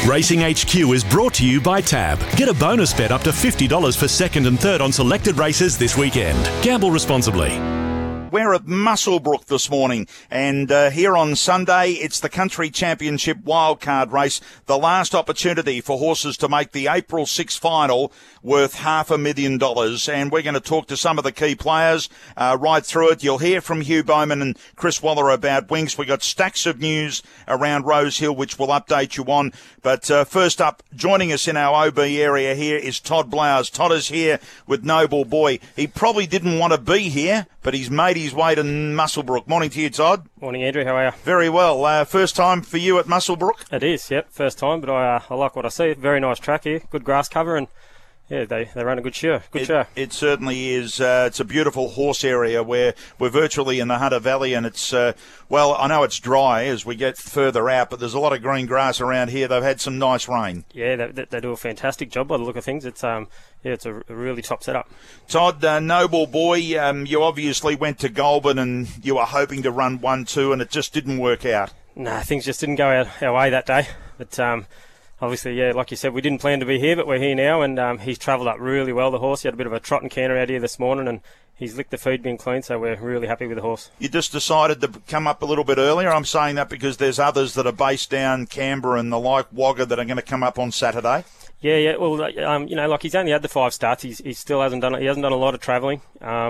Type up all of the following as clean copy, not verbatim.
Racing HQ is brought to you by Tab. Get a bonus bet up to $50 for second and third on selected races this weekend. Gamble responsibly. We're at Muswellbrook this morning, and here on Sunday, it's the Country Championship wildcard race, the last opportunity for horses to make the April 6 final worth $500,000, and we're going to talk to some of the key players right through it. You'll hear from Hugh Bowman and Chris Waller about Winx. We've got stacks of news around Rosehill, which we'll update you on, but first up, joining us in our OB area here is Todd Blowers. Todd is here with Noble Boy. He probably didn't want to be here, but he's made his way to Muswellbrook. Morning to you, Todd. Morning, Andrew. How are you? Very well. First time for you at Muswellbrook? It is, yep. First time, but I like what I see. Very nice track here. Good grass cover, and yeah, they run a good show. It certainly is. It's a beautiful horse area where we're virtually in the Hunter Valley, and it's, well, I know it's dry as we get further out, but there's a lot of green grass around here. They've had some nice rain. Yeah, they do a fantastic job by the look of things. It's it's a really top setup. Todd, Noble Boy, you obviously went to Goulburn and you were hoping to run 1-2, and it just didn't work out. Nah, things just didn't go our way that day, but obviously, yeah, like you said, we didn't plan to be here, but we're here now, and he's travelled up really well, the horse. He had a bit of a trot and canter out here this morning, and he's licked the feed bin clean, so we're really happy with the horse. You just decided to come up a little bit earlier. I'm saying that because there's others that are based down Canberra and the like, Wagga, that are going to come up on Saturday. Yeah, well, like he's only had the 5 starts. He still hasn't done it. He hasn't done a lot of travelling.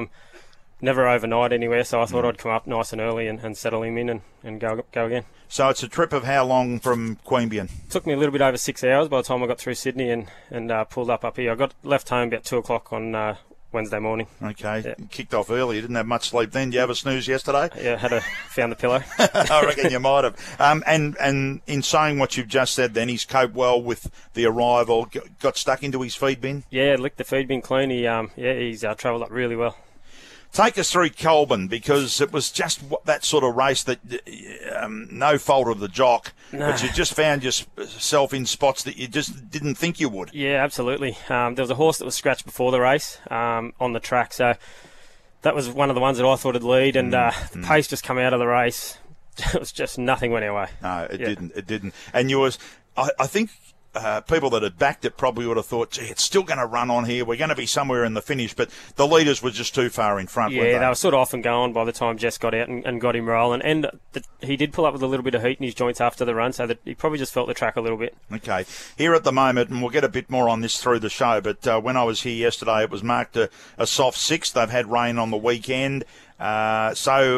Never overnight anywhere, so I thought I'd come up nice and early and settle him in and go again. So it's a trip of how long from Queanbeyan? Took me a little bit over 6 hours by the time I got through Sydney and pulled up here. I left home about 2 o'clock on Wednesday morning. Okay, yeah. Kicked off early. You didn't have much sleep then. Did you have a snooze yesterday? Yeah, found the pillow. I reckon you might have. And in saying what you've just said then, he's coped well with the arrival, got stuck into his feed bin? Yeah, licked the feed bin clean. He's travelled up really well. Take us through Goulburn, because it was just that sort of race that no fault of the jock, but you just found yourself in spots that you just didn't think you would. Yeah, absolutely. There was a horse that was scratched before the race on the track, so that was one of the ones that I thought would lead, and the pace just come out of the race. It was just nothing went our way. No, it didn't. And I think people that had backed it probably would have thought, gee, it's still going to run on here. We're going to be somewhere in the finish, but the leaders were just too far in front. Yeah, they were sort of off and going by the time Jess got out and got him rolling. And he did pull up with a little bit of heat in his joints after the run, so that he probably just felt the track a little bit. Okay. Here at the moment, and we'll get a bit more on this through the show, but when I was here yesterday, it was marked a soft 6. They've had rain on the weekend. I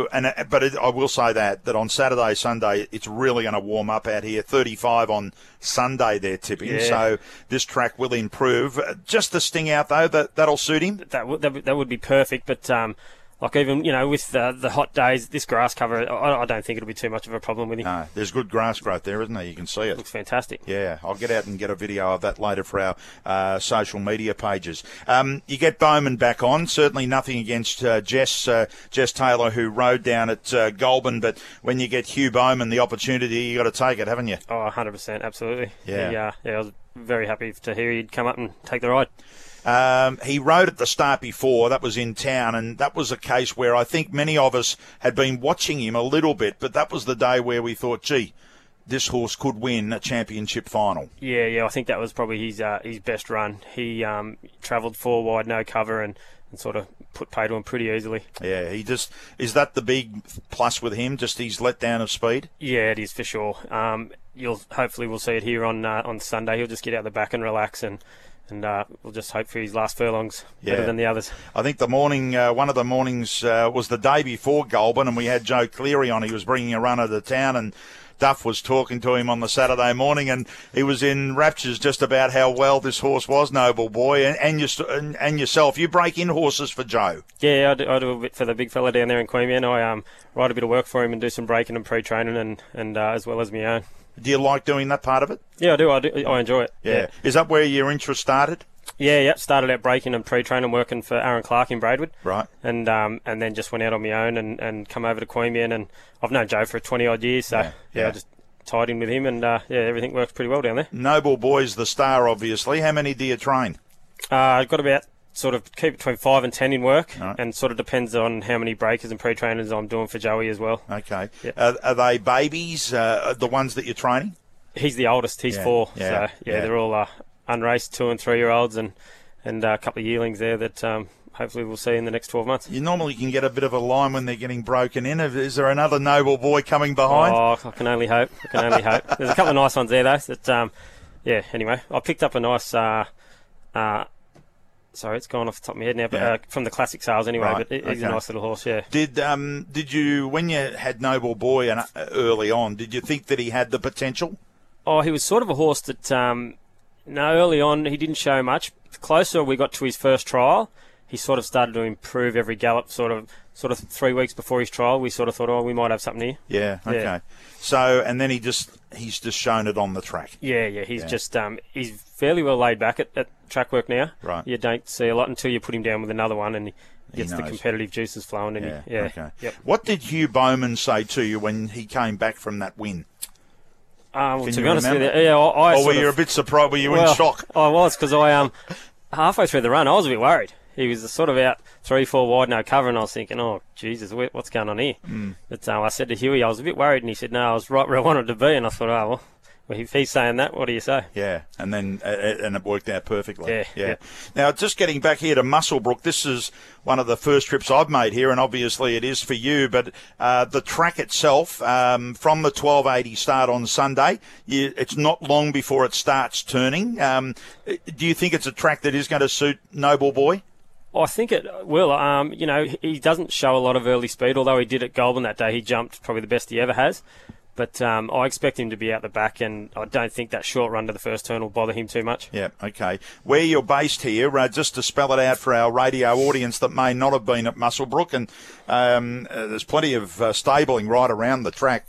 will say that on Saturday, Sunday, it's really going to warm up out here. 35 on Sunday they're tipping, yeah. So this track will improve. Just the sting out though, that'll suit him. That would be perfect, but like even with the hot days, this grass cover, I don't think it'll be too much of a problem with him. No, there's good grass growth there, isn't there? You can see it. Looks fantastic. Yeah, I'll get out and get a video of that later for our social media pages. You get Bowman back on. Certainly nothing against Jess Taylor, who rode down at Goulburn, but when you get Hugh Bowman the opportunity, you got to take it, haven't you? Oh, 100%, absolutely. Yeah. I was very happy to hear he'd come up and take the ride. He rode at the start before, that was in town, and that was a case where I think many of us had been watching him a little bit, but that was the day where we thought, gee, this horse could win a championship final. Yeah, I think that was probably his best run. He travelled 4 wide, no cover, and sort of put pay to him pretty easily. Yeah, is that the big plus with him, just his letdown of speed? Yeah, it is for sure. Hopefully we'll see it here on Sunday. He'll just get out the back and relax, and we'll just hope for his last furlongs better than the others. I think the morning, one of the mornings was the day before Goulburn, and we had Joe Cleary on. He was bringing a runner to town, and Duff was talking to him on the Saturday morning, and he was in raptures just about how well this horse was, Noble Boy, and yourself. You break in horses for Joe. Yeah, I do a bit for the big fella down there in Queanbeyan. I write a bit of work for him and do some breaking and pre-training and as well as my own. Do you like doing that part of it? Yeah, I do. I enjoy it. Yeah. Is that where your interest started? Yeah. Started out breaking and pre-training, working for Aaron Clark in Braidwood. Right. And then just went out on my own and come over to Queanbeyan, and I've known Joe for 20-odd years, so I just tied in with him, and everything works pretty well down there. Noble Boy's the star, obviously. How many do you train? I've got about sort of keep between 5 and 10 in work, right. And sort of depends on how many breakers and pre-trainers I'm doing for Joey as well. Okay. Yeah. Are they babies, the ones that you're training? he's the oldest. He's 4. So they're all unraced 2 and 3 year olds and a couple of yearlings there that hopefully we'll see in the next 12 months. You normally can get a bit of a line when they're getting broken in. Is there another Noble Boy coming behind? Oh, I can only hope. There's a couple of nice ones there, though. That, anyway, I picked up a nice... sorry, it's gone off the top of my head now, but from the classic sales anyway, Right, but he's a nice little horse, yeah. Did you, when you had Noble Boy early on, did you think that he had the potential? Oh, he was sort of a horse that... early on he didn't show much. The closer we got to his first trial, he sort of started to improve every gallop. Sort of 3 weeks before his trial, we sort of thought, we might have something here. Yeah. Okay. Yeah. So, and then he's just shown it on the track. Yeah. He's just he's fairly well laid back at track work now. Right. You don't see a lot until you put him down with another one, and he gets the competitive juices flowing. And Okay. Yep. What did Hugh Bowman say to you when he came back from that win? To be honest with you, I were you a bit surprised? Were you in shock? I was, because I halfway through the run, I was a bit worried. He was sort of out 3-4 wide, no cover, and I was thinking, oh, Jesus, what's going on here? But I said to Huey, I was a bit worried, and he said, no, I was right where I wanted to be, and I thought, well, if he's saying that, what do you say? Yeah, and then and it worked out perfectly. Yeah. Now, just getting back here to Muswellbrook, this is one of the first trips I've made here, and obviously it is for you, but the track itself, from the 1280 start on Sunday, it's not long before it starts turning. Do you think it's a track that is going to suit Noble Boy? I think it will. He doesn't show a lot of early speed, although he did at Goulburn that day. He jumped probably the best he ever has. But I expect him to be out the back, and I don't think that short run to the first turn will bother him too much. Yeah, okay. Where you're based here, just to spell it out for our radio audience that may not have been at Muswellbrook, and there's plenty of stabling right around the track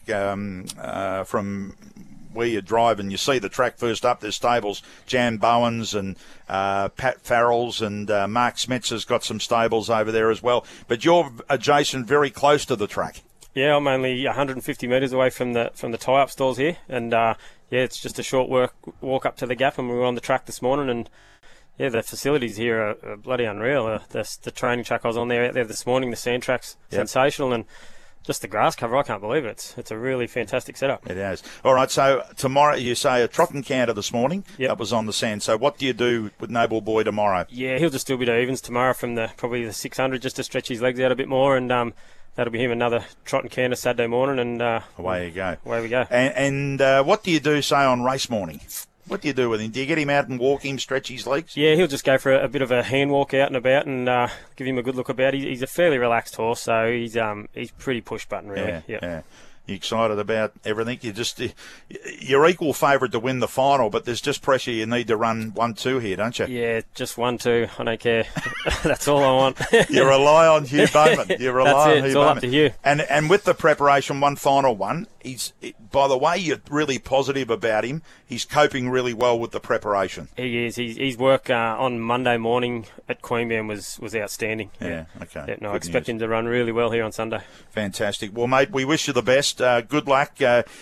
from where you drive and you see the track first up. There's stables, Jan Bowen's and Pat Farrell's, and Mark Smetzer's got some stables over there as well. But you're adjacent, very close to the track. Yeah, I'm only 150 metres away from the tie-up stalls here, and it's just a short walk up to the gap, and we were on the track this morning, and the facilities here are bloody unreal. The training track I was on there out there this morning, the sand track's sensational, and just the grass cover, I can't believe it. It's a really fantastic setup. It has. All right, so tomorrow you say a trot and canter this morning. Yep. That was on the sand. So what do you do with Noble Boy tomorrow? Yeah, he'll just do a bit of evens tomorrow from probably the 600 just to stretch his legs out a bit more, and that'll be him another trot and canter Saturday morning, and away you go. Away we go. And what do you do, say, on race morning? What do you do with him? Do you get him out and walk him, stretch his legs? Yeah, he'll just go for a bit of a hand walk out and about, and give him a good look about. He's a fairly relaxed horse, so he's pretty push button, really. Yeah. You excited about everything? You're equal favourite to win the final, but there's just pressure. You need to run 1-2 here, don't you? Yeah, just 1-2. I don't care. That's all I want. You rely on Hugh Bowman. You rely on Hugh Bowman. It's all up to Hugh. And with the preparation, one final one. By the way, you're really positive about him. He's coping really well with the preparation. He is. His work on Monday morning at Queanbeyan was outstanding. Yeah. Okay. Yeah, no, I expect him to run really well here on Sunday. Fantastic. Well, mate, we wish you the best. Good luck.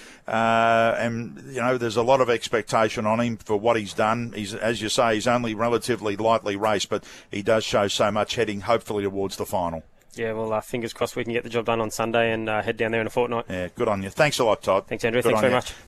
And there's a lot of expectation on him for what he's done. As you say, he's only relatively lightly raced, but he does show so much heading, hopefully, towards the final. Yeah, well, fingers crossed we can get the job done on Sunday and head down there in a fortnight. Yeah, good on you. Thanks a lot, Todd. Thanks, Andrew. Thanks very much.